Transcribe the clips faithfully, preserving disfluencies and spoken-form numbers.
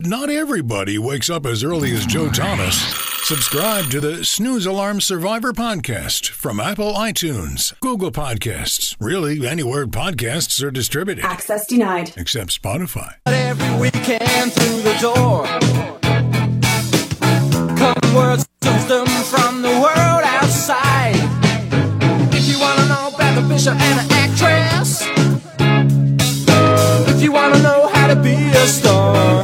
not everybody wakes up as early as Joe Thomas. Subscribe to the Snooze Alarm Survivor podcast from Apple iTunes, Google Podcasts, really anywhere podcasts are distributed. Access denied. Except Spotify. Every weekend through the door come words of wisdom from the world outside. If you want to know about the bishop and the actress, if you want to know how to be a star,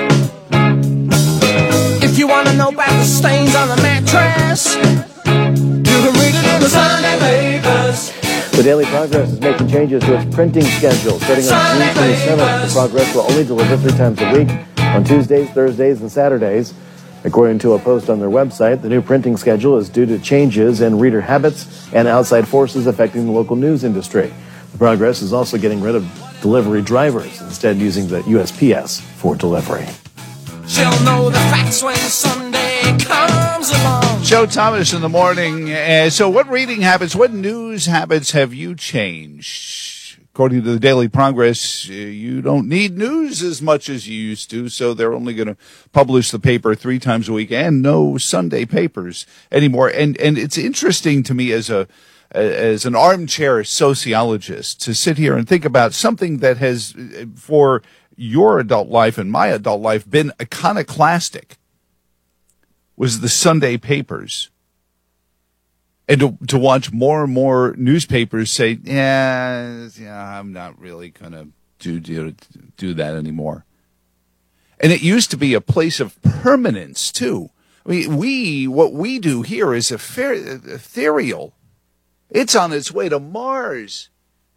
if you want to know about the stains on the mattress, you can read it in the Sunday papers. The Daily Progress is making changes to its printing schedule. Starting on June twenty-seventh, the Progress will only deliver three times a week on Tuesdays, Thursdays, and Saturdays. According to a post on their website, the new printing schedule is due to changes in reader habits and outside forces affecting the local news industry. The Progress is also getting rid of delivery drivers, instead using the U S P S for delivery. She'll know the facts when Sunday comes along. Joe Thomas in the morning. Uh, so what reading habits, what news habits have you changed? According to the Daily Progress, uh, you don't need news as much as you used to, so they're only going to publish the paper three times a week and no Sunday papers anymore. And and it's interesting to me as a as an armchair sociologist to sit here and think about something that has, for your adult life and my adult life, been iconoclastic, was the Sunday papers. And to, to watch more and more newspapers say, yeah, yeah, I'm not really going to do, do do that anymore. And it used to be a place of permanence, too. I mean, we, what we do here is epher- ethereal. It's on its way to Mars.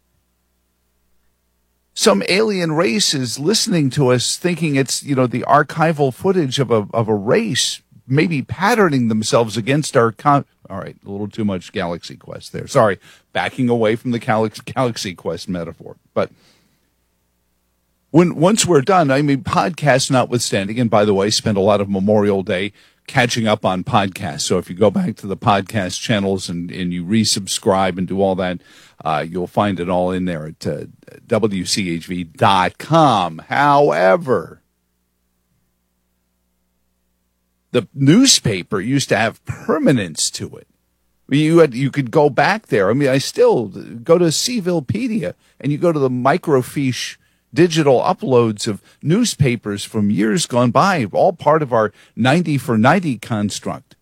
Some alien race is listening to us thinking it's, you know, the archival footage of a of a race maybe patterning themselves against our con- all right, a little too much Galaxy Quest there. Sorry, backing away from the Galaxy, Galaxy Quest metaphor. But when once we're done, I mean, podcasts notwithstanding, and by the way, spent a lot of Memorial Day catching up on podcasts. So if you go back to the podcast channels and, and you resubscribe and do all that, uh, you'll find it all in there at uh, W C H V dot com. However, the newspaper used to have permanence to it. You had, you could go back there. I mean, I still go to Sevillepedia and you go to the microfiche digital uploads of newspapers from years gone by, all part of our ninety for ninety construct.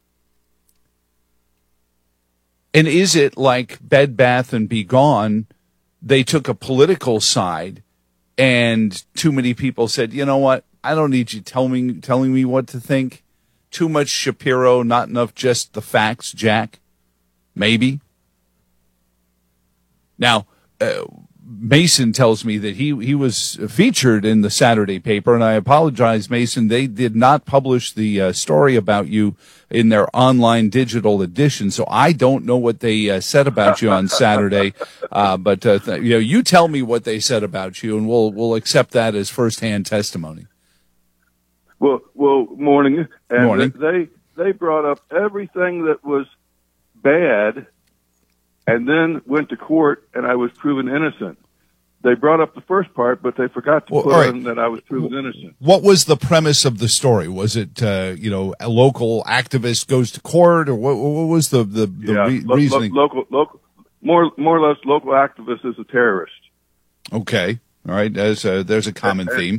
And is it like Bed Bath and Be Gone? They took a political side and too many people said, you know what? I don't need you tell me, telling me what to think. Too much Shapiro, not enough just the facts, Jack. Maybe. Now, uh, Mason tells me that he, he was featured in the Saturday paper, and I apologize, Mason. They did not publish the uh, story about you in their online digital edition, so I don't know what they uh, said about you on Saturday. Uh, but uh, th- you know, you tell me what they said about you, and we'll we'll accept that as firsthand testimony. Well, well, morning. And morning. They they brought up everything that was bad, and then went to court, and I was proven innocent. They brought up the first part, but they forgot to Well, put all right. in that I was proven innocent. What was the premise of the story? Was it, uh, you know, a local activist goes to court, or what, what was the, the, the yeah, re- lo- lo- reasoning? local, local, more more or less, local activist is a terrorist. Okay. All right. There's a, there's a common theme.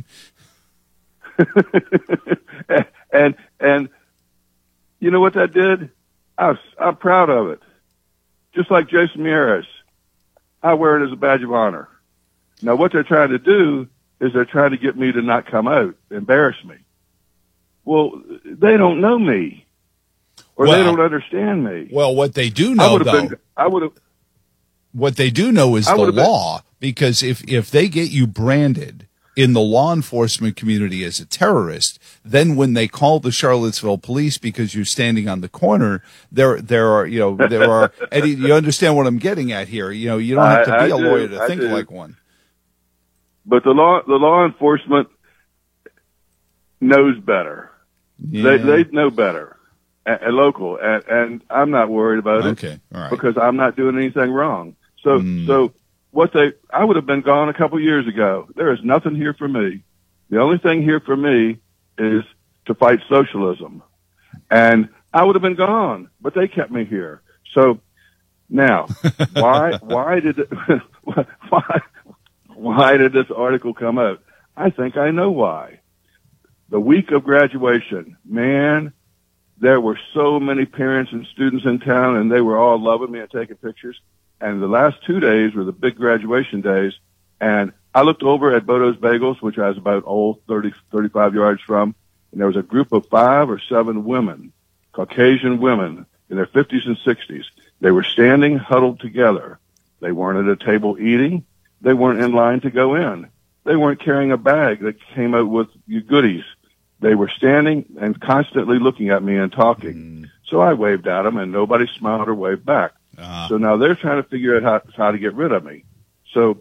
and and you know what that did? I was, I'm proud of it. Just like Jason Mieres, I wear it as a badge of honor. Now, what they're trying to do is they're trying to get me to not come out, embarrass me. Well, they don't know me, or Well- they don't understand me. Well, what they do I know, would have though, been. I would have. what they do know is I the would've been- law, because if, if they get you branded in the law enforcement community as a terrorist, then when they call the Charlottesville police because you're standing on the corner, there there are, you know, there are, Eddie, you understand what I'm getting at here. You know, you don't have to I- be I a do, lawyer to I think do. like one. But the law, the law enforcement knows better. Yeah. They they know better, and, and local, and, and I'm not worried about it. Okay, all right. Because I'm not doing anything wrong. So Mm. so what they I would have been gone a couple years ago. There is nothing here for me. The only thing here for me is to fight socialism. And I would have been gone, but they kept me here. So now, why, why did it, why, why did this article come out? I think I know why. The week of graduation, man, there were so many parents and students in town, and they were all loving me and taking pictures. And the last two days were the big graduation days. And I looked over at Bodo's Bagels, which I was about, oh, thirty, thirty-five yards from, and there was a group of five or seven women, Caucasian women in their fifties and sixties. They were standing huddled together. They weren't at a table eating. They weren't in line to go in. They weren't carrying a bag that came out with goodies. They were standing and constantly looking at me and talking. Mm. So I waved at them, and nobody smiled or waved back. Uh-huh. So now they're trying to figure out how, how to get rid of me. So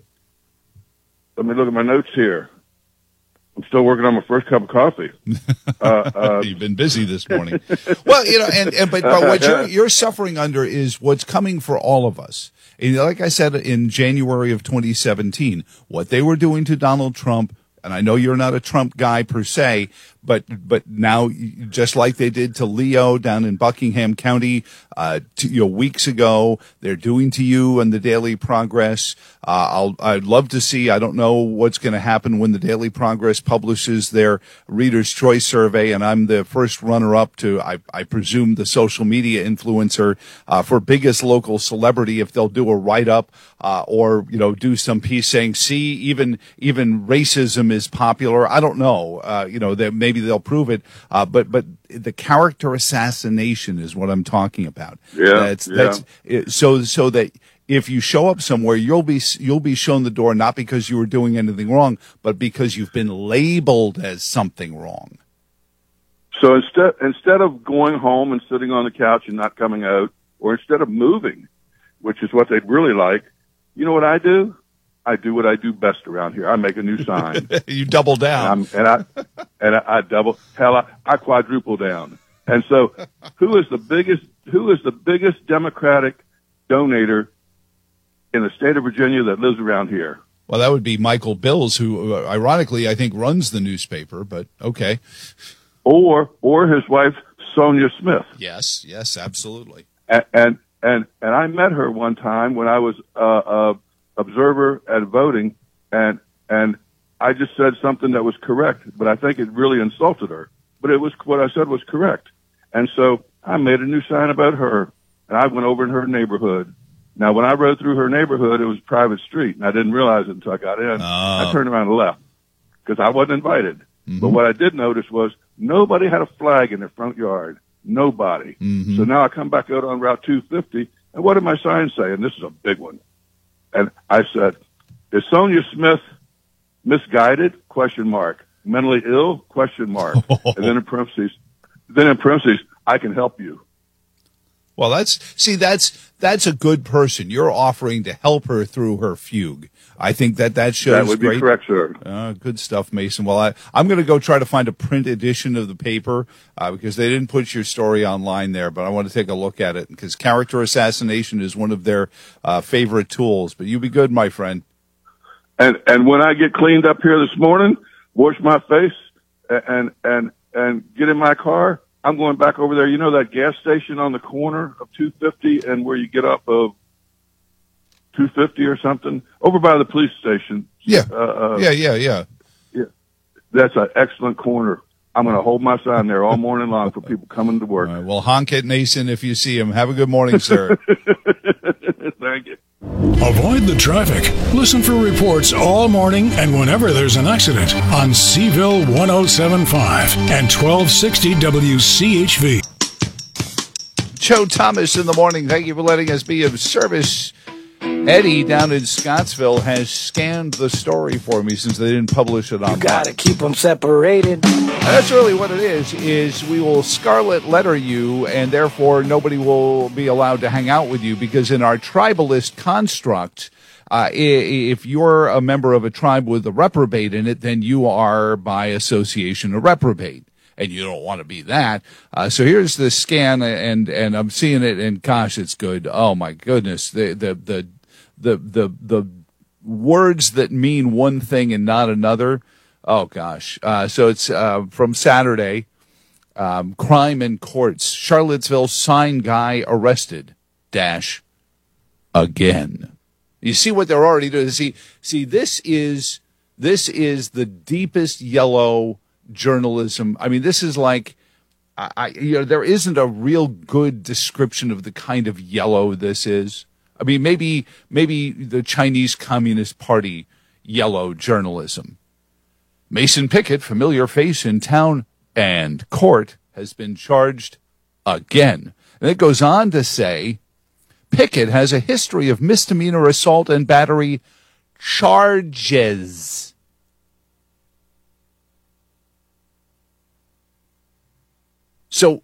let me look at my notes here. I'm still working on my first cup of coffee. Uh, uh, You've been busy this morning. Well, you know, and, and but, but what you're, you're suffering under is what's coming for all of us. And like I said in January of twenty seventeen, what they were doing to Donald Trump, and I know you're not a Trump guy per se, but but now, just like they did to Leo down in Buckingham County, uh, to, you know, weeks ago, they're doing to you and the Daily Progress. Uh, I'll, I'd love to see, I don't know what's going to happen when the Daily Progress publishes their Reader's Choice survey, and I'm the first runner-up to, I, I presume, the social media influencer, uh, for biggest local celebrity, if they'll do a write-up, uh, or, you know, do some piece saying, see, even, even racism is popular. I don't know, uh, you know, that maybe they'll prove it, uh, but, but the character assassination is what I'm talking about. Yeah. That's, yeah. that's, it, so, so that, if you show up somewhere, you'll be you'll be shown the door, not because you were doing anything wrong, but because you've been labeled as something wrong. So instead instead of going home and sitting on the couch and not coming out, or instead of moving, which is what they'd really like, you know what I do? I do what I do best around here. I make a new sign. You double down, and, and I and I, I double hell, I, I quadruple down. And so, who is the biggest? Who is the biggest Democratic donator in the state of Virginia that lives around here? Well, that would be Michael Bills, who, uh, ironically, I think runs the newspaper, but okay. Or, or his wife, Sonia Smith. Yes, yes, absolutely. And, and, and, and I met her one time when I was, uh, uh, observer at voting, and, and I just said something that was correct, but I think it really insulted her. But it was, what I said was correct. And so I made a new sign about her, and I went over in her neighborhood. Now, when I rode through her neighborhood, it was a private street, and I didn't realize it until I got in. Oh. I turned around and left because I wasn't invited. Mm-hmm. But what I did notice was nobody had a flag in their front yard. Nobody. Mm-hmm. So now I come back out on Route two fifty, and what did my sign say? And this is a big one. And I said, is Sonia Smith misguided? Question mark. Mentally ill? Question mark. And then in parentheses, then in parentheses, I can help you. Well, that's, see, that's, that's a good person. You're offering to help her through her fugue. I think that that shows That would be great, correct, sir. Uh, good stuff, Mason. Well, I, I'm going to go try to find a print edition of the paper, uh, because they didn't put your story online there, but I want to take a look at it because character assassination is one of their, uh, favorite tools. But you be good, my friend. And, and when I get cleaned up here this morning, wash my face and, and, and get in my car, I'm going back over there. You know that gas station on the corner of two fifty and where you get up of two fifty or something? Over by the police station. Yeah. Uh, uh, yeah, yeah, yeah. Yeah. That's an excellent corner. I'm going to hold my sign there all morning long for people coming to work. All right, well, honk at Mason if you see him. Have a good morning, sir. Thank you. Avoid the traffic. Listen for reports all morning and whenever there's an accident on Seville one oh seven point five and twelve sixty W C H V. Joe Thomas in the morning. Thank you for letting us be of service. Eddie down in Scottsville has scanned the story for me since they didn't publish it online. You gotta keep them separated. That's really what it is, is we will scarlet letter you, and therefore nobody will be allowed to hang out with you, because in our tribalist construct, uh, if you're a member of a tribe with a reprobate in it, then you are, by association, a reprobate. And you don't want to be that. Uh, so here's the scan, and, and I'm seeing it, and gosh, it's good. Oh my goodness. The, the, the, the, the, the words that mean one thing and not another, Oh, gosh. Uh, so it's uh, from Saturday. Um, crime in courts. Charlottesville sign guy arrested. Dash. Again. You see what they're already doing. See, see, this is this is the deepest yellow journalism. I mean, this is like, I, I you know, there isn't a real good description of the kind of yellow this is. I mean, maybe maybe the Chinese Communist Party yellow journalism. Mason Pickett, familiar face in town and court, has been charged again. And it goes on to say, Pickett has a history of misdemeanor assault and battery charges. So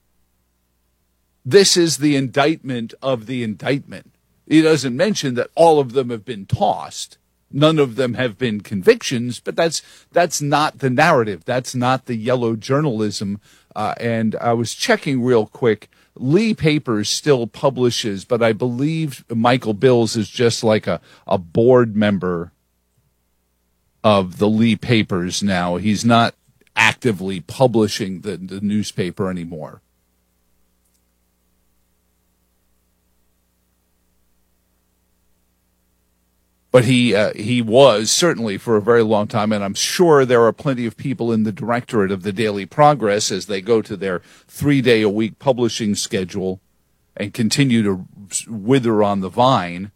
this is the indictment of the indictment. He doesn't mention that all of them have been tossed. None of them have been convictions, but that's that's not the narrative. That's not the yellow journalism. Uh, and I was checking real quick. Lee Papers still publishes, but I believe Michael Bills is just like a, a board member of the Lee Papers now. He's not actively publishing the, the newspaper anymore. But he uh, he was certainly for a very long time, and I'm sure there are plenty of people in the directorate of the Daily Progress as they go to their three-day-a-week publishing schedule and continue to wither on the vine.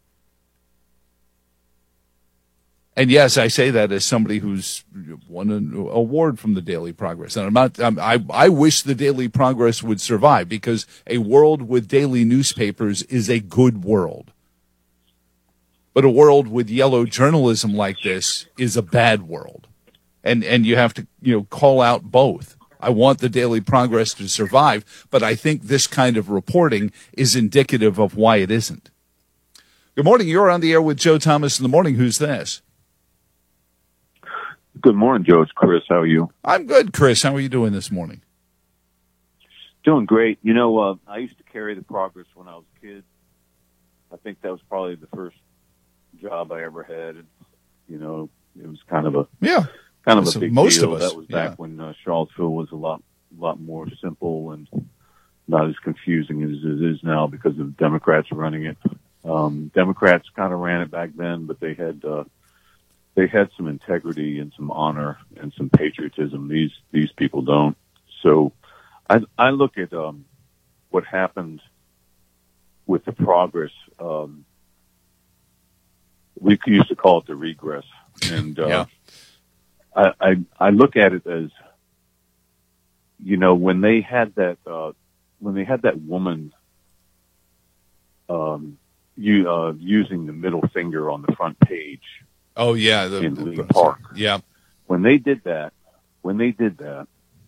And yes, I say that as somebody who's won an award from the Daily Progress. And I'm not. I'm, I I wish the Daily Progress would survive, because a world with daily newspapers is a good world. But a world with yellow journalism like this is a bad world. And and you have to, you know, call out both. I want the Daily Progress to survive, but I think this kind of reporting is indicative of why it isn't. Good morning. You're on the air with Joe Thomas in the morning. Who's this? Good morning, Joe. It's Chris. How are you? I'm good, Chris. How are you doing this morning? Doing great. You know, uh, I used to carry the Progress when I was a kid. I think that was probably the first job I ever had. And, you know, it was kind of a yeah, kind of so a big most deal. Of us, that was back yeah. when uh, Charlottesville was a lot, lot more simple and not as confusing as it is now because of Democrats running it. Um, Democrats kind of ran it back then, but they had uh, they had some integrity and some honor and some patriotism. These these people don't. So I I look at um, what happened with the Progress. Um, We used to call it the regress, and uh, yeah. I, I I look at it as, you know, when they had that uh, when they had that woman um, you uh, using the middle finger on the front page. Oh yeah, the, in the, Lee Park. Yeah, when they did that, when they did that,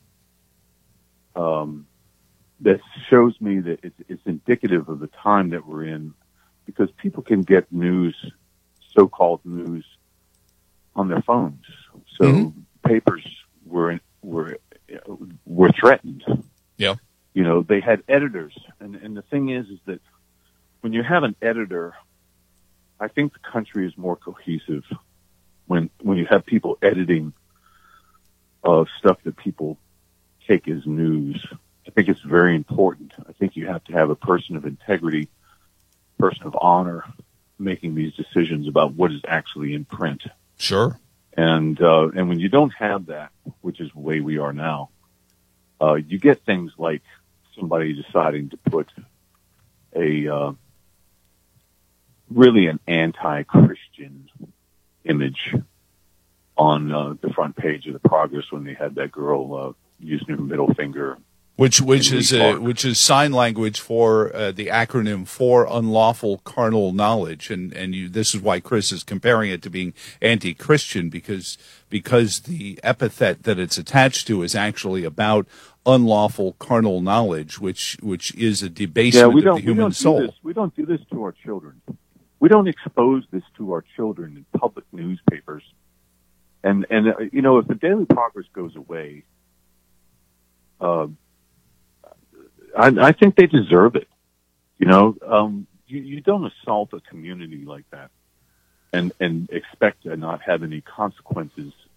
um, that shows me that it's, it's indicative of the time that we're in, because people can get news. So-called news on their phones. So mm-hmm. papers were were were threatened. Yeah, you know, they had editors, and and the thing is, is that when you have an editor, I think the country is more cohesive when when you have people editing uh, stuff that people take as news. I think it's very important. I think you have to have a person of integrity, person of honor, making these decisions about what is actually in print. Sure. And uh, and when you don't have that, which is the way we are now, uh, you get things like somebody deciding to put a uh, really an anti-Christian image on uh, the front page of the Progress when they had that girl uh, using her middle finger. Which which is a, which is sign language for uh, the acronym for unlawful carnal knowledge, and and you, this is why Chris is comparing it to being anti-Christian, because because the epithet that it's attached to is actually about unlawful carnal knowledge, which which is a debasement yeah, we don't, of the human we don't soul. Do this. We don't do this to our children. We don't expose this to our children in public newspapers. And and uh, you know, if the Daily Progress goes away, uh, I, I think they deserve it. You know, um, you, you don't assault a community like that and, and expect to not have any consequences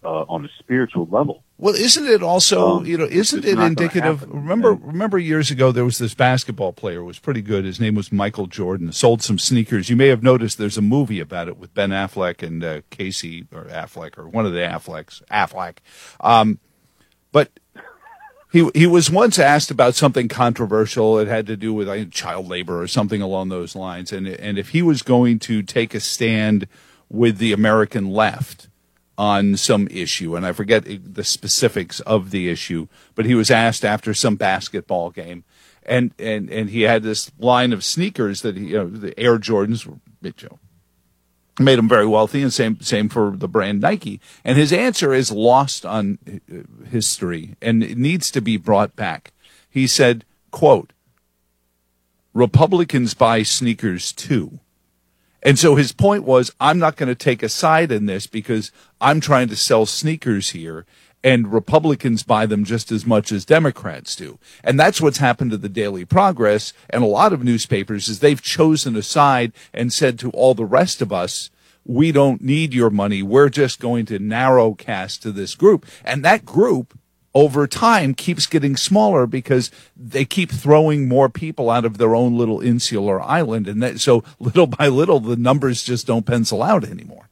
uh, on a spiritual level. Well, isn't it also, Um, you know, isn't it's it not gonna indicative? happen. Remember, And- remember years ago, there was this basketball player who was pretty good. His name was Michael Jordan, sold some sneakers. You may have noticed there's a movie about it with Ben Affleck and uh, Casey, or Affleck, or one of the Afflecks, Affleck. Um, but he he was once asked about something controversial. It had to do with like, child labor or something along those lines. And, and if he was going to take a stand with the American left on some issue, and I forget the specifics of the issue, but he was asked after some basketball game, and, and, and he had this line of sneakers that he, you know, the Air Jordans, you know, made him very wealthy, and same same for the brand Nike. And his answer is lost on history, and it needs to be brought back. He said, quote, "Republicans buy sneakers too." And so his point was, I'm not going to take a side in this because I'm trying to sell sneakers here, and Republicans buy them just as much as Democrats do. And that's what's happened to the Daily Progress and a lot of newspapers is they've chosen a side and said to all the rest of us, we don't need your money. We're just going to narrowcast to this group. And that group over time keeps getting smaller because they keep throwing more people out of their own little insular island. And that, so little by little, the numbers just don't pencil out anymore.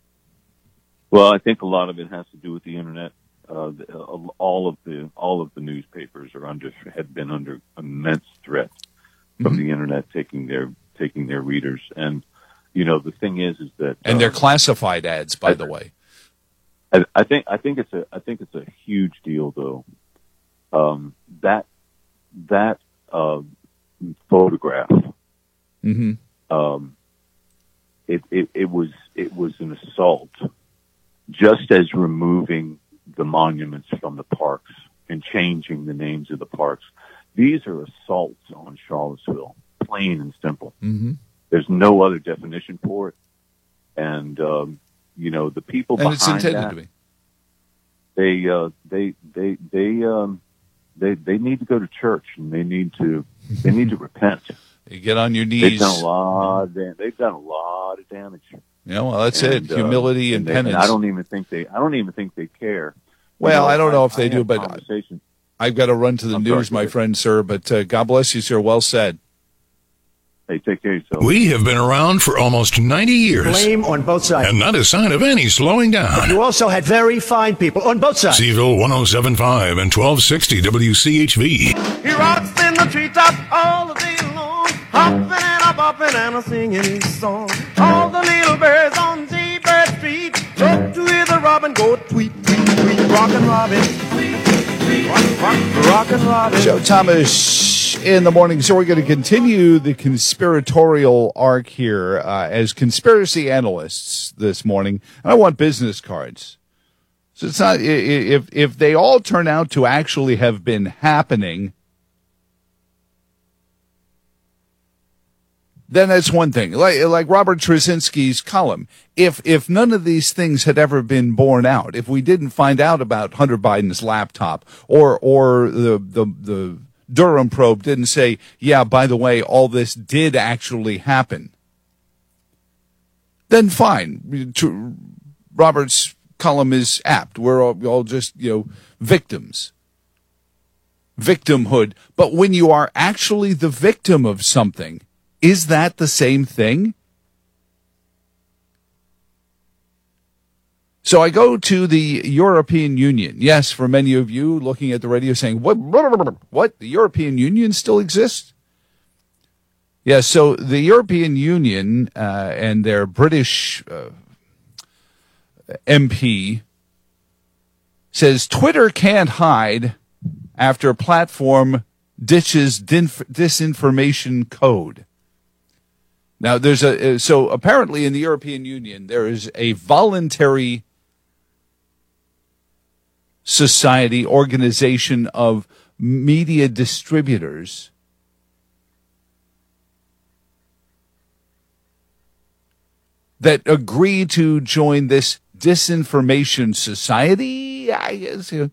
Well, I think a lot of it has to do with the internet. Uh, the, uh, all of the all of the newspapers are under have been under immense threat from Mm-hmm. the internet taking their taking their readers. And you know, the thing is, is that And uh, they're classified ads, by I- the way. I, I think I think it's a I think it's a huge deal, though. Um, that that uh, photograph, Mm-hmm. um, it, it it was it was an assault, just as removing the monuments from the parks and changing the names of the parks. These are assaults on Charlottesville, plain and simple. Mm-hmm. There's no other definition for it, and um, you know the people And behind it's intended that, to be. they uh, they they they um, they they need to go to church and they need to they need to repent. You get on your They've knees. done a lot. Of dam- they've done a lot of damage. Yeah, well, that's And, it. uh, Humility and, they- penance. I don't even think they. I don't even think they care. You Well, know, I don't know if they I do, have but conversations- I've got to run to the I'm news, sorry, my go friend, sir. But uh, God bless you, sir. Well said. Hey, take care of yourself. We have been around for almost ninety years, Blame on both sides. and not a sign of any slowing down. You also had very fine people on both sides. Seville one oh seven point five and twelve sixty W C H V. He rocks in the treetops all the day long, hopping and a bopping and a singing his song. All the little birds on Jaybird Street talk to hear the robin go tweet, tweet, tweet. Rockin' Robin, tweet, tweet, rock, rock, rockin' Robin. Joe Thomas in the morning. So we're going to continue the conspiratorial arc here uh, as conspiracy analysts this morning. And I want business cards. So it's not, i- i- if, if they all turn out to actually have been happening, then that's one thing. Like, like Robert Trzynski's column. If, if none of these things had ever been borne out, if we didn't find out about Hunter Biden's laptop or, or the, the, the Durham probe didn't say, yeah, by the way, all this did actually happen, then fine. Tr- Robert's column is apt. We're all, all just, you know, victims. Victimhood. But when you are actually the victim of something, is that the same thing? So I go to the European Union. Yes, for many of you looking at the radio saying, what, what, the European Union still exists? Yeah, so the European Union uh, and their British uh, M P says Twitter can't hide after platform ditches dinf- disinformation code. Now, there's a, so apparently in the European Union, there is a voluntary society, organization of media distributors that agree to join this disinformation society. I guess, you know,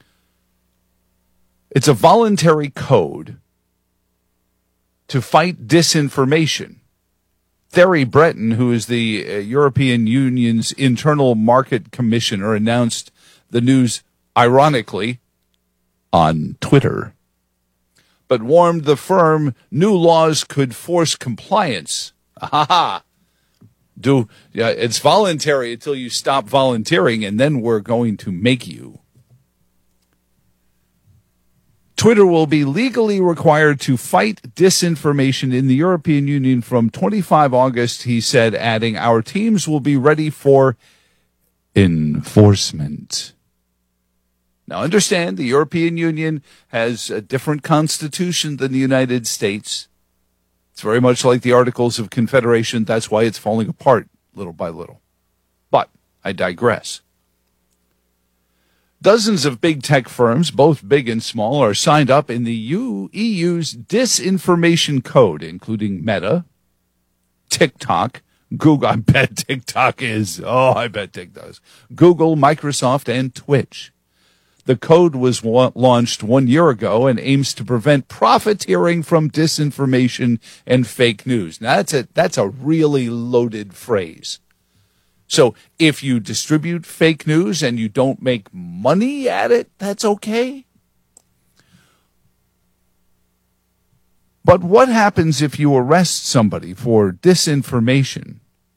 it's a voluntary code to fight disinformation. Thierry Breton, who is the uh, European Union's Internal Market Commissioner, announced the news, ironically, on Twitter, but warned the firm new laws could force compliance. Ha ha! Do yeah, it's voluntary until you stop volunteering, and then we're going to make you. Twitter will be legally required to fight disinformation in the European Union from twenty-fifth of August, he said, adding, our teams will be ready for enforcement. Now, understand, the European Union has a different constitution than the United States. It's very much like the Articles of Confederation. That's why it's falling apart little by little. But I digress. Dozens of big tech firms, both big and small, are signed up in the E U's disinformation code, including Meta, TikTok, Google. I bet TikTok is. Oh, I bet TikTok is. Google, Microsoft, and Twitch. The code was wa- launched one year ago and aims to prevent profiteering from disinformation and fake news. Now, that's a, that's a really loaded phrase. So if you distribute fake news and you don't make money at it, that's okay. But what happens if you arrest somebody for disinformation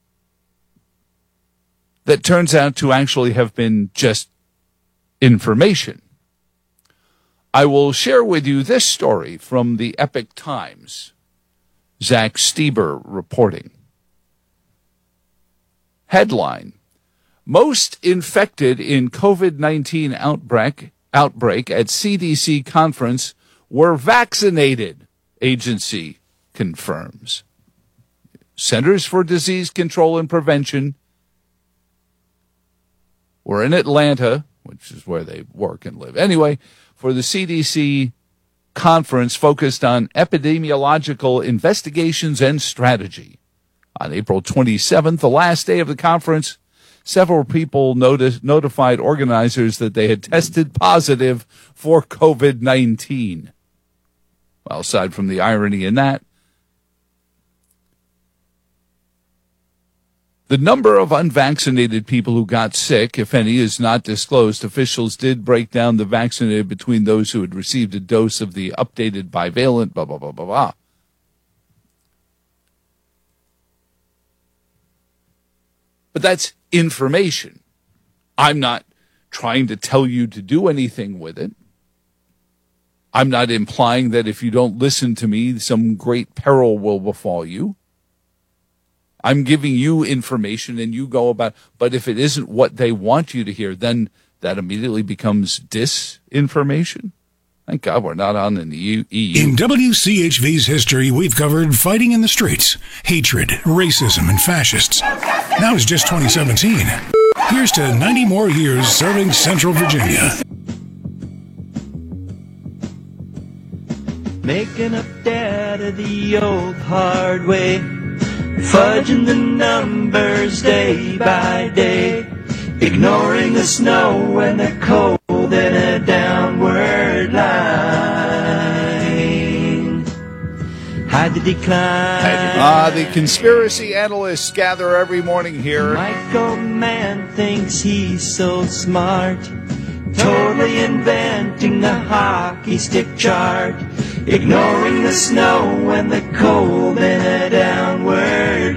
that turns out to actually have been just information? I will share with you this story from the Epoch Times. Zach Stieber reporting. Headline, most infected in COVID nineteen outbreak, outbreak at C D C conference were vaccinated, agency confirms. Centers for Disease Control and Prevention were in Atlanta, which is where they work and live. Anyway, for the C D C conference focused on epidemiological investigations and strategy. On April twenty-seventh, the last day of the conference, several people noticed, notified organizers that they had tested positive for COVID nineteen. Well, aside from the irony in that, the number of unvaccinated people who got sick, if any, is not disclosed. Officials did break down the vaccinated between those who had received a dose of the updated bivalent, blah, blah, blah, blah, blah. But that's information. I'm not trying to tell you to do anything with it. I'm not implying that if you don't listen to me, some great peril will befall you. I'm giving you information and you go about, but if it isn't what they want you to hear, then that immediately becomes disinformation. Thank God we're not on in the E U. In W C H V's history, we've covered fighting in the streets, hatred, racism, and fascists. Now it's just twenty seventeen. Here's to ninety more years serving Central Virginia. Making up data the old hard way, fudging the numbers day by day, ignoring the snow and the cold in a downward line. Hide the decline. Ah, the conspiracy analysts gather every morning here. Michael Mann thinks he's so smart, totally inventing the hockey stick chart, ignoring the snow and the cold in a downward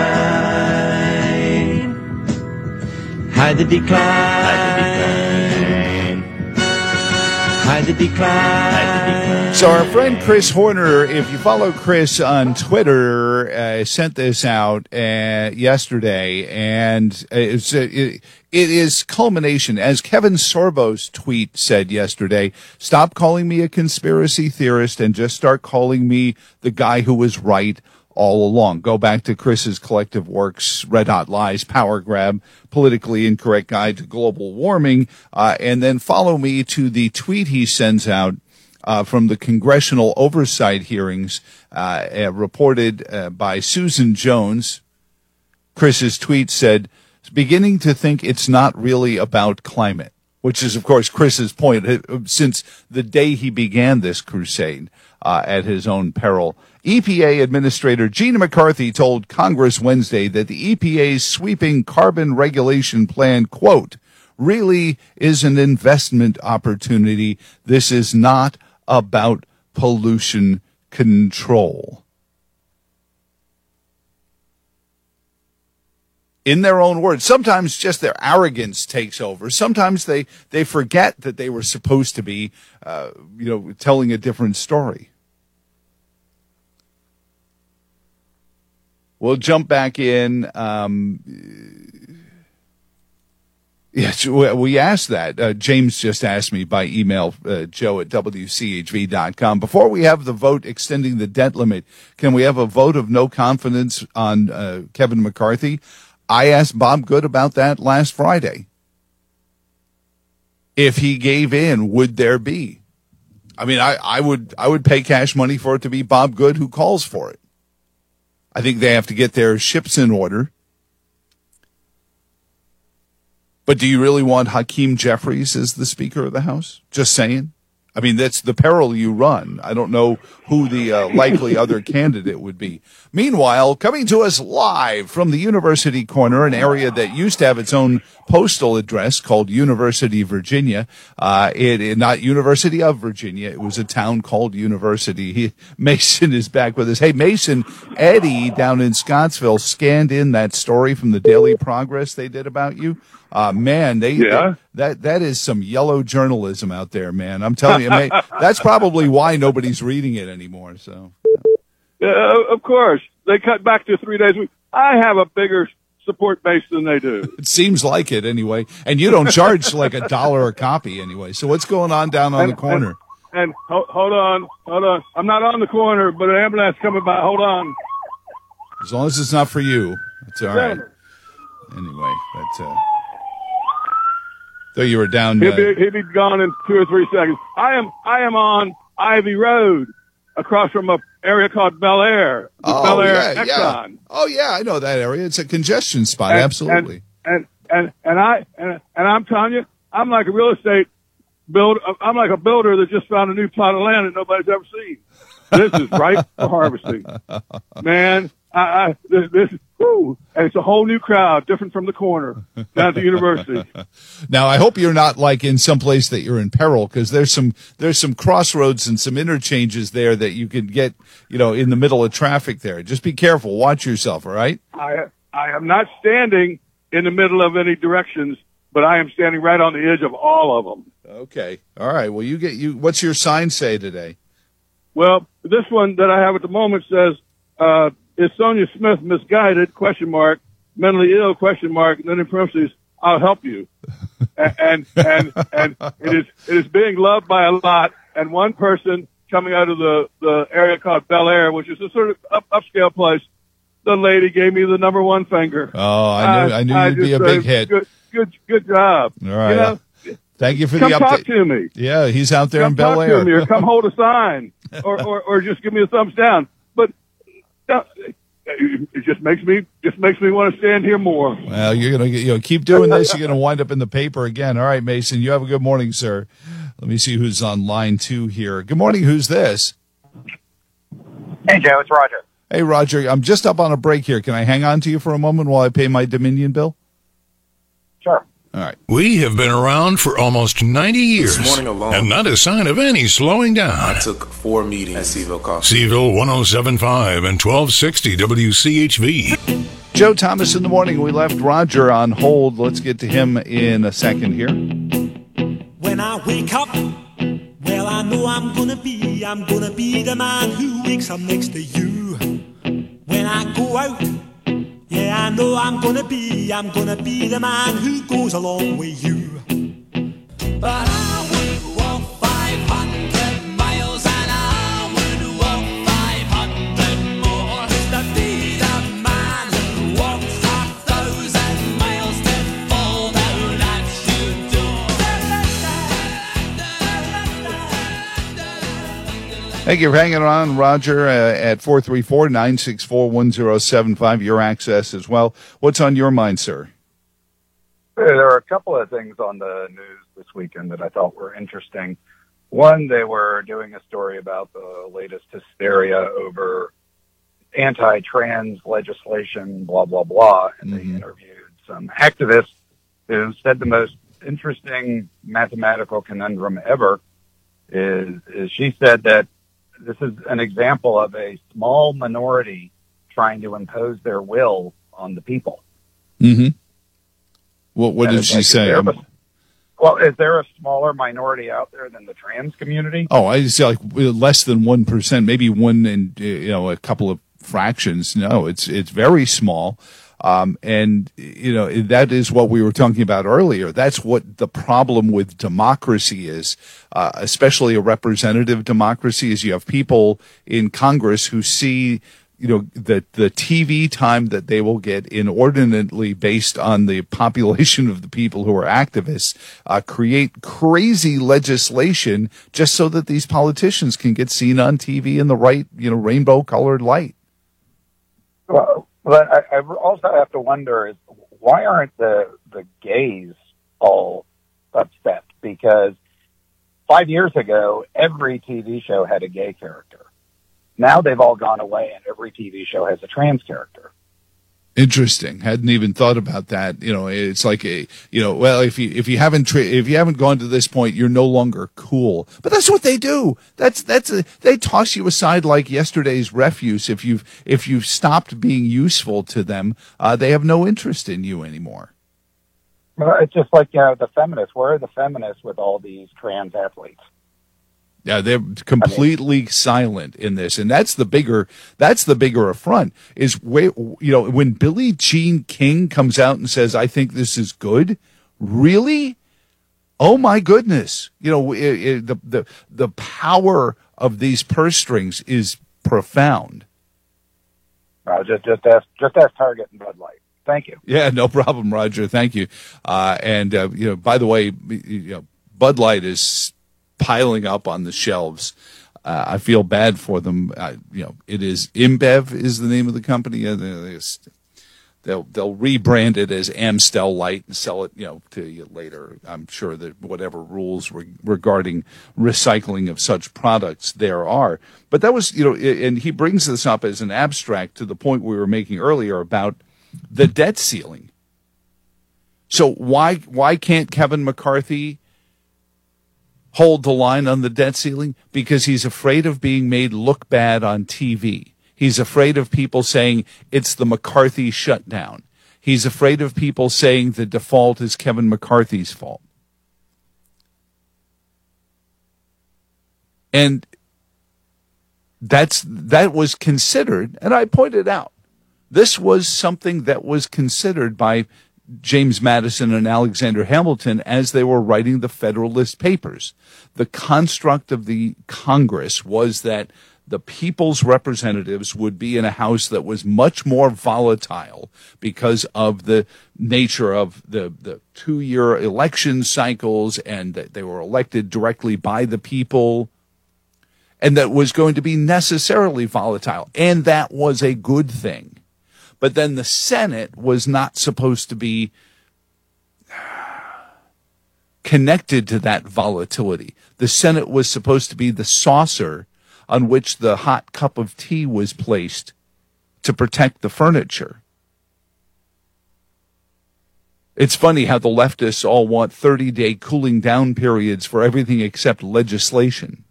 line. Hide the decline. Hide the decline. Hide the decline. So our friend Chris Horner, if you follow Chris on Twitter, uh, sent this out uh, yesterday, and it's uh, it, it is culmination. As Kevin Sorbo's tweet said yesterday, stop calling me a conspiracy theorist and just start calling me the guy who was right all along. Go back to Chris's collective works, Red Hot Lies, Power Grab, Politically Incorrect Guide to Global Warming, uh, and then follow me to the tweet he sends out Uh, from the congressional oversight hearings uh, uh, reported uh, by Susan Jones. Chris's tweet said, beginning to think it's not really about climate. which is, of course, Chris's point. Since the day he began this crusade uh, at his own peril, E P A Administrator Gina McCarthy told Congress Wednesday that the E P A's sweeping carbon regulation plan, quote, really is an investment opportunity. This is not about pollution control. In their own words, sometimes just their arrogance takes over. Sometimes they, they forget that they were supposed to be, uh, you know, telling a different story. We'll jump back in. Um, yes, we asked that. Uh, James just asked me by email, uh, joe at w c h v dot com. Before we have the vote extending the debt limit, can we have a vote of no confidence on uh, Kevin McCarthy? I asked Bob Good about that last Friday. If he gave in, would there be? I mean, I, I would I would pay cash money for it to be Bob Good who calls for it. I think they have to get their ships in order. But do you really want Hakeem Jeffries as the Speaker of the House? Just saying. I mean, that's the peril you run. I don't know who the uh, likely other candidate would be. Meanwhile, coming to us live from the University Corner, an area that used to have its own postal address called University, Virginia. Uh, it, it not University of Virginia. It was a town called University. He, Mason is back with us. Hey, Mason, Eddie down in Scottsville scanned in that story from the Daily Progress they did about you. Uh, man, they, yeah. they that that is some yellow journalism out there, man. I'm telling you, man, that's probably why nobody's reading it anymore. So, uh, of course, they cut back to three days a week. I have a bigger support base than they do. It seems like it anyway, and you don't charge like a dollar a copy anyway. So, what's going on down on and, the corner? And, and ho- hold on, hold on. I'm not on the corner, but an ambulance coming by. Hold on. As long as it's not for you, it's all right. Anyway, that's uh. Though you were down, he'll, uh, be, he'll be gone in two or three seconds. I am, I am on Ivy Road, across from a area called Bel Air. Oh, Bel Air yeah, Exxon. yeah. Oh yeah, I know that area. It's a congestion spot. And, Absolutely. And, and and and I and and I'm telling you, I'm like a real estate builder. I'm like a builder that just found a new plot of land that nobody's ever seen. This is right for harvesting, man. I, I this, this whoo, and it's a whole new crowd, different from the corner down at the university. Now, I hope you're not like in some place that you're in peril, because there's some there's some crossroads and some interchanges there that you could get, you know, in the middle of traffic there. Just be careful. Watch yourself. All right. I I am not standing in the middle of any directions, but I am standing right on the edge of all of them. Okay. All right. Well, you get you. What's your sign say today? Well, this one that I have at the moment says, uh, is Sonia Smith misguided, question mark, mentally ill, question mark, and then in parentheses, I'll help you. and, and, and it is, it is being loved by a lot. And one person coming out of the, the area called Bel Air, which is a sort of up, upscale place, the lady gave me the number one finger. Oh, I knew, I, I knew you'd be a big hit. Good, good, good job. All right. You know, thank you for come the update. Come talk to me. Yeah, he's out there come in Bel Air. Talk to me, or come hold a sign, or, or, or just give me a thumbs down. But uh, it just makes me just makes me want to stand here more. Well, you're gonna you know keep doing this. You're gonna wind up in the paper again. All right, Mason. You have a good morning, sir. Let me see who's on line two here. Good morning. Who's this? Hey, Joe. It's Roger. Hey, Roger. I'm just up on a break here. Can I hang on to you for a moment while I pay my Dominion bill? Sure. All right. We have been around for almost ninety years. This morning alone, and not a sign of any slowing down. I took four meetings at Seville Coffee. Seville one oh seven point five and twelve sixty W C H V. Joe Thomas in the morning. We left Roger on hold. Let's get to him in a second here. When I wake up, well, I know I'm gonna be, I'm gonna be the man who wakes up next to you. When I go out, yeah, I know I'm gonna be, I'm gonna be the man who goes along with you. But I would walk five hundred miles and I would walk five hundred more just to be the man who walks a thousand miles to fall down at your door. Thank you for hanging on, Roger, uh, at four three four, nine six four, one zero seven five, your access as well. What's on your mind, sir? There are a couple of things on the news this weekend that I thought were interesting. One, they were doing a story about the latest hysteria over anti-trans legislation, blah, blah, blah. And mm-hmm. they interviewed some activists who said the most interesting mathematical conundrum ever is, is she said that this is an example of a small minority trying to impose their will on the people. Mm-hmm. What, what and did she like, say? Is a, well, is there a smaller minority out there than the trans community? Oh, I say like less than one percent, maybe one and you know a couple of fractions. No, it's it's very small. Um, and, you know, that is what we were talking about earlier. That's what the problem with democracy is, uh, especially a representative democracy, is you have people in Congress who see, you know, the, the T V time that they will get inordinately based on the population of the people who are activists, uh, create crazy legislation just so that these politicians can get seen on T V in the right, you know, rainbow colored light. Well, But I, I also have to wonder is why aren't the the gays all upset? Because five years ago, every T V show had a gay character. Now they've all gone away, and every T V show has a trans character. Interesting. Hadn't even thought about that. You know, it's like a, you know, well, if you, if you haven't, tra- if you haven't gone to this point, you're no longer cool. But that's what they do. That's, that's, a, they toss you aside like yesterday's refuse. If you've, if you've stopped being useful to them, uh, they have no interest in you anymore. Well, it's just like, you know, the feminists. Where are the feminists with all these trans athletes? Yeah, they're completely I mean, silent in this, and that's the bigger that's the bigger affront. Is where, you know, when Billie Jean King comes out and says, "I think this is good," really? Oh my goodness! You know, it, it, the the the power of these purse strings is profound. Uh, just just ask just ask Target and Bud Light. Thank you. Yeah, no problem, Roger. Thank you. Uh, and uh, you know, by the way, you know, Bud Light is piling up on the shelves. Uh, I feel bad for them. Uh, you know, it is InBev is the name of the company. Uh, they, they'll they'll rebrand it as Amstel Light and sell it, you know, to you later. I'm sure that whatever rules re- regarding recycling of such products there are. But that was, you know, and he brings this up as an abstract to the point we were making earlier about the debt ceiling. So why why can't Kevin McCarthy hold the line on the debt ceiling? Because he's afraid of being made look bad on T V. He's afraid of people saying it's the McCarthy shutdown. He's afraid of people saying the default is Kevin McCarthy's fault. And that's that was considered, and I pointed out, this was something that was considered by James Madison and Alexander Hamilton as they were writing the Federalist Papers. The construct of the Congress was that the people's representatives would be in a house that was much more volatile because of the nature of the, the two-year election cycles, and that they were elected directly by the people, and that was going to be necessarily volatile. And that was a good thing. But then the Senate was not supposed to be connected to that volatility. The Senate was supposed to be the saucer on which the hot cup of tea was placed to protect the furniture. It's funny how the leftists all want thirty-day cooling down periods for everything except legislation.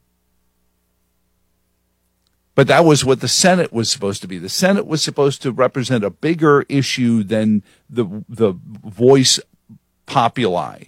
But that was what the Senate was supposed to be. The Senate was supposed to represent a bigger issue than the the voice populi,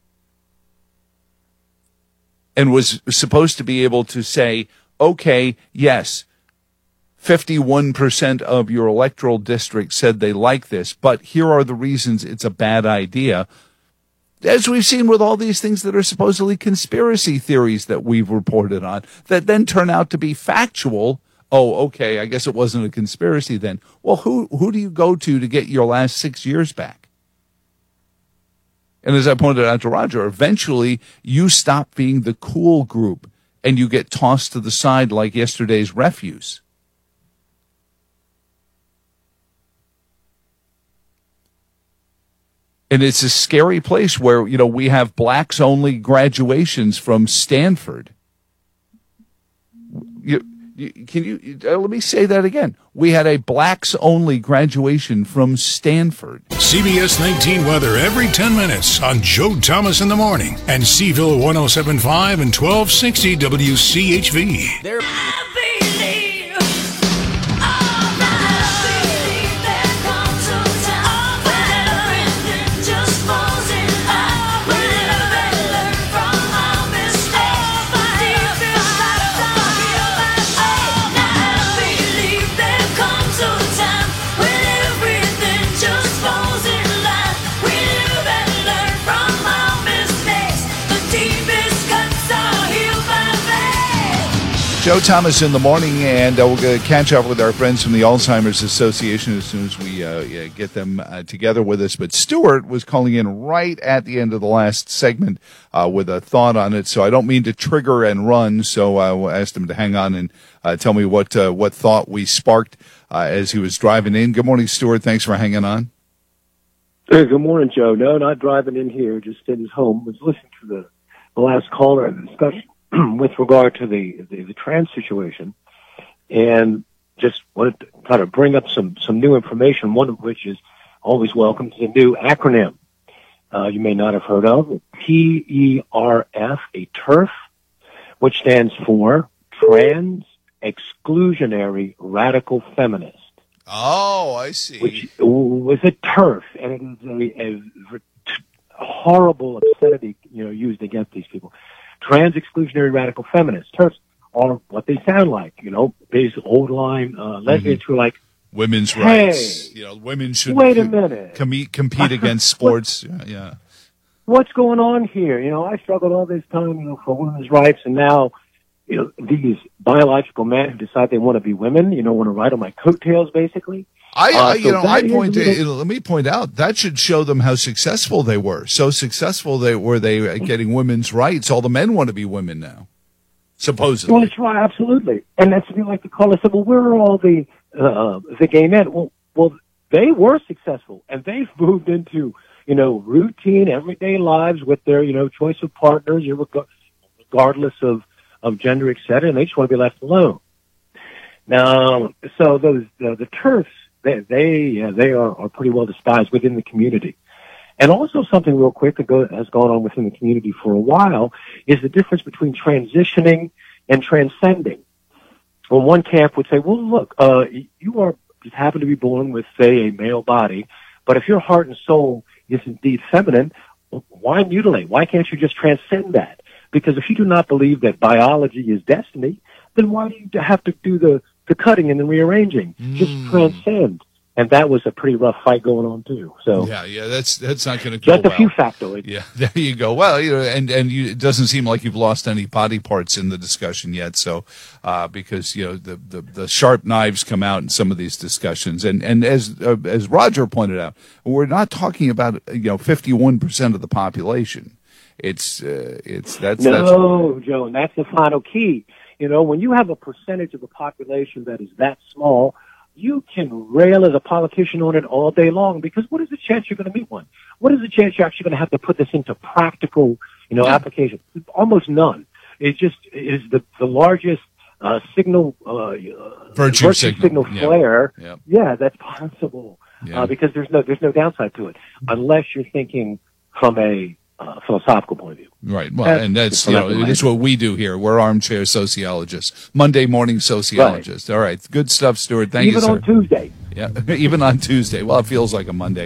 and was supposed to be able to say, okay, yes, fifty-one percent of your electoral district said they like this, but here are the reasons it's a bad idea. As we've seen with all these things that are supposedly conspiracy theories that we've reported on, that then turn out to be factual. Oh, okay, I guess it wasn't a conspiracy then. Well, who who do you go to to get your last six years back? And as I pointed out to Roger, eventually you stop being the cool group and you get tossed to the side like yesterday's refuse. And it's a scary place where, you know, we have blacks only graduations from Stanford. You, you, can you, uh, let me say that again. We had a blacks only graduation from Stanford. C B S nineteen weather every ten minutes on Joe Thomas in the Morning and Seaville one oh seven point five and twelve sixty W C H V. There. Joe Thomas in the morning, and uh, we're going to catch up with our friends from the Alzheimer's Association as soon as we uh, yeah, get them uh, together with us. But Stuart was calling in right at the end of the last segment uh, with a thought on it, so I don't mean to trigger and run, so I asked him to hang on and uh, tell me what uh, what thought we sparked uh, as he was driving in. Good morning, Stuart. Thanks for hanging on. Hey, good morning, Joe. No, not driving in here, just in his home. Was listening to the, the last caller and the discussion with regard to the, the, the trans situation, and just wanted to kind of bring up some, some new information, one of which is always welcome, to the new acronym uh, you may not have heard of, T E R F, a TERF, which stands for Trans Exclusionary Radical Feminist. Oh, I see. Which was a TERF, and it is a, a, a horrible obscenity, you know, used against these people. Trans exclusionary radical feminists. TERFs are what they sound like, you know, these old line uh, lesbians mm-hmm. who are like, women's hey, rights. You know, women should wait a minute. compete compete against sports. what, yeah. What's going on here? You know, I struggled all this time, you know, for women's rights, and now, you know, these biological men who decide they want to be women, you know, want to ride on my coattails, basically. I, uh, I so you know, I point to, little... let me point out that should show them how successful they were. So successful they were they at getting women's rights. All the men want to be women now, supposedly. Well, that's right, absolutely. And that's what like the caller said. Well, where are all the uh, the gay men? Well, well, they were successful, and they've moved into, you know, routine everyday lives with their, you know, choice of partners, regardless of of gender, et cetera, and they just want to be left alone. Now, so those uh, the TERFs. They they, uh, they are, are pretty well disguised within the community. And also something real quick that go, has gone on within the community for a while is the difference between transitioning and transcending. Well, one camp would say, well, look, uh, you are just happen to be born with, say, a male body, but if your heart and soul is indeed feminine, why mutilate? Why can't you just transcend that? Because if you do not believe that biology is destiny, then why do you have to do the the cutting and the rearranging? Mm. Just transcend. And that was a pretty rough fight going on too. So yeah, yeah, that's that's not going to go just a well. few factoids. Yeah, there you go. Well, you know, and and you, it doesn't seem like you've lost any body parts in the discussion yet. So uh, because you know the, the the sharp knives come out in some of these discussions, and and as uh, as Roger pointed out, we're not talking about you know fifty-one percent of the population. It's uh, it's that's no, that's, Joe, and that's the final key. You know, when you have a percentage of the population that is that small, you can rail as a politician on it all day long, because what is the chance you're going to meet one? What is the chance you're actually going to have to put this into practical, you know, application? Almost none. It just is the, the largest uh, signal, uh, virtue, virtue signal, signal flare. Yep. Yep. Yeah, that's possible yeah. uh, because there's no there's no downside to it unless you're thinking from a Uh, philosophical point of view. Right. Well, that's, and that's, you know, it's what we do here. We're armchair sociologists, Monday morning sociologists. Right. All right. Good stuff, Stuart. Thank Even you, sir. Even on Tuesday. Yeah. Even on Tuesday. Well, it feels like a Monday.